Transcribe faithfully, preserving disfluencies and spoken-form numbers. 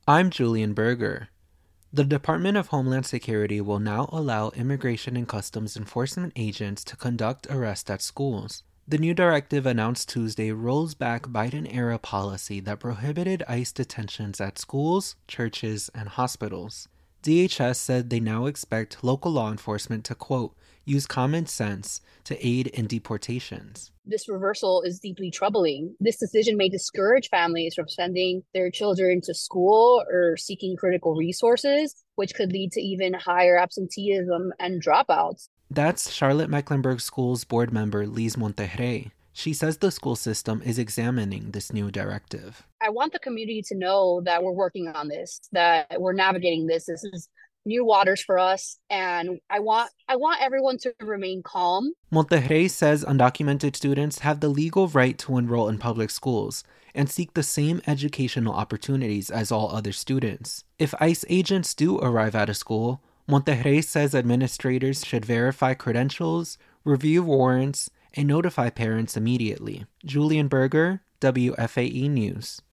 I'm Julian Berger. The Department of Homeland Security will now allow Immigration and Customs Enforcement agents to conduct arrests at schools. The new directive announced Tuesday rolls back Biden-era policy that prohibited ICE detentions at schools, churches, and hospitals. D H S said they now expect local law enforcement to, quote, use common sense to aid in deportations. This reversal is deeply troubling. This decision may discourage families from sending their children to school or seeking critical resources, which could lead to even higher absenteeism and dropouts. That's Charlotte Mecklenburg School's board member Liz Monterrey. She says the school system is examining this new directive. I want the community to know that we're working on this, that we're navigating this. This is new waters for us, and I want I want everyone to remain calm. Monterrey says undocumented students have the legal right to enroll in public schools and seek the same educational opportunities as all other students. If ICE agents do arrive at a school, Monterrey says administrators should verify credentials, review warrants, and notify parents immediately. Julian Berger, W F A E News.